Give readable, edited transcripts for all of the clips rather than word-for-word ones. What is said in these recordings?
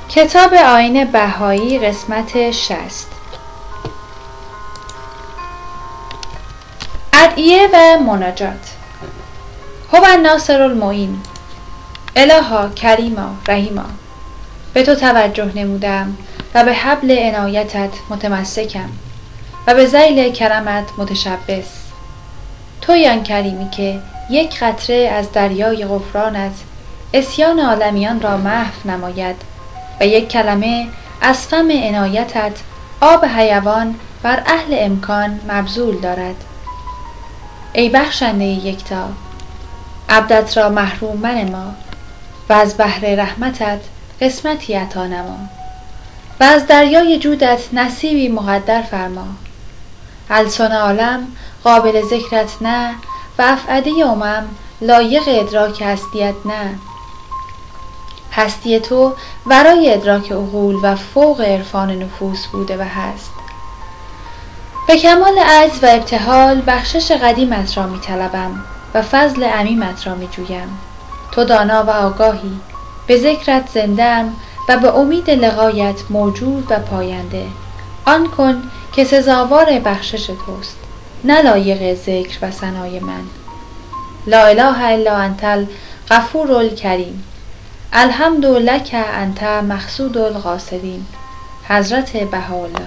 کتاب آیین بهایی قسمت 60. ادعیه و مناجات. هو الناصر المعین. الها کریما رحیما، به تو توجه نمودم و به حبل عنایتت متمسکم و به ذیل کرمت متشبث. توی آن کریمی که یک قطره از دریای غفرانت عصیان عالمیان را محو نماید و یک کلمه از فم عنایتت آب حیوان بر اهل امکان مبذول دارد. ای بخشنده یکتا، عبدت را محروم منما و از بحر رحمتت قسمتی عطا نما و از دریای جودت نصیبی مقدر فرما. السن عالم قابل ذکرت نه و افعده امم لایق ادراک هستیت نه. هستی تو ورای ادراک عقول و فوق عرفان نفوس بوده و هست. به کمال عجز و ابتهال بخشش قدیمت را می طلبم و فضل عمیمت را می جویم. تو دانا و آگاهی، به ذکرت زنده‌ام و به امید لقایت موجود و پاینده. آن کن که سزاوار بخشش توست، نه لایق ذکر و ثنای من. لا اله الا انت الغفور الکریم، الحمد لک انت مقصود القاصدین. حضرت بهاءالله.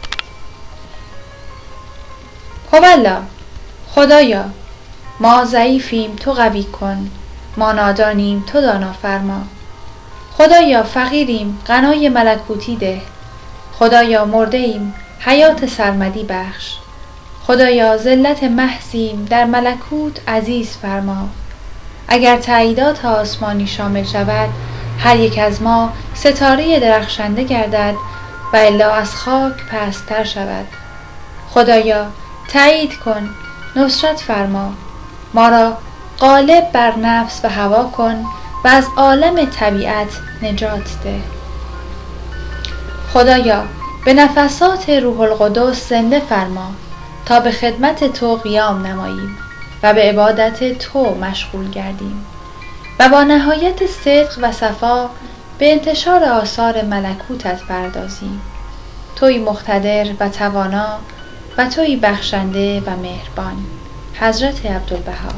هوالله، خدایا، ما ضعیفیم تو قوی کن، ما نادانیم تو دانا فرما. خدایا فقیریم غنای ملکوتی ده، خدایا مرده ایم حیات سرمدی بخش. خدایا ذلت محضیم در ملکوت عزیز فرما. اگر تاییدات آسمانی شامل شود، هر یک از ما ستاره درخشنده گردد و الا از خاک پست‌تر شود. خدایا تایید کن، نصرت فرما، ما را غالب بر نفس و هوا کن و از عالم طبیعت نجات ده. خدایا به نفسات روح القدس زنده فرما تا به خدمت تو قیام نماییم و به عبادت تو مشغول گردیم و با نهایت صدق و صفا به انتشار آثار ملکوتت پردازیم. توی مقتدر و توانا و توی بخشنده و مهربان. حضرت عبدالبها.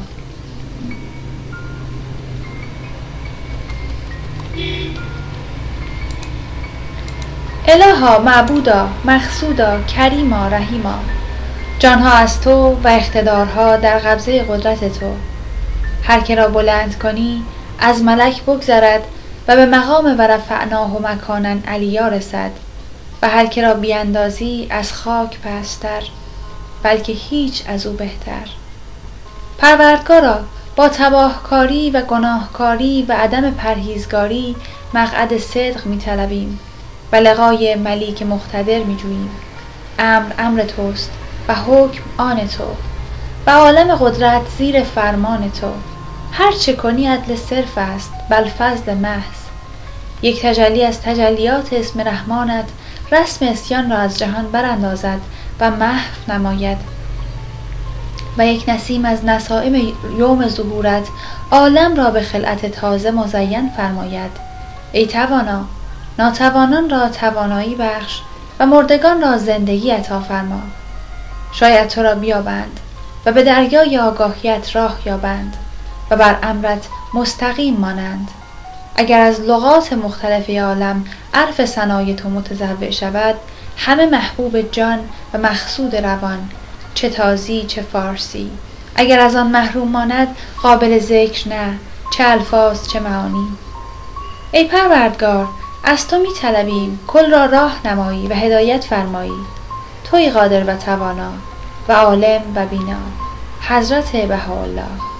الها معبودا مقصودا کریما رحیما، جانها از تو و اقتدارها در قبضه قدرت تو. هر که را بلند کنی از ملک بگذرد و به مقام و رفعناه و مکانا علیا رسد و هر که را بیاندازی از خاک پستر، بلکه هیچ از او بهتر. پروردگارا با تباهکاری و گناهکاری و عدم پرهیزگاری مقعد صدق می طلبیم و لقای ملیک مقتدر می جوییم. امر توست و حکم آن تو و عالم قدرت زیر فرمان تو. هر چه کنی عدل صرف است، بل فضل محض. یک تجلی از تجلیات اسم رحمانت رسم عصیان را از جهان براندازد و محو نماید و یک نسیم از نسائم یوم ظهورت عالم را به خلعت تازه مزین فرماید. ای توانا، ناتوانان را توانایی بخش و مردگان را زندگی عطا فرما. شاید تو را بیابند و به دریای آگاهیت راه یابند و بر امرت مستقیم مانند. اگر از لغات مختلف عالم عرف ثنای تو متضرع شود، همه محبوب جان و مقصود روان، چه تازی چه فارسی. اگر از آن محروم ماند، قابل ذکر نه، چه الفاظ چه معانی. ای پروردگار، از تو می طلبیم کل را راه نمایی و هدایت فرمایی. توی قادر و توانا و عالم و بینا. حضرت بهاءالله.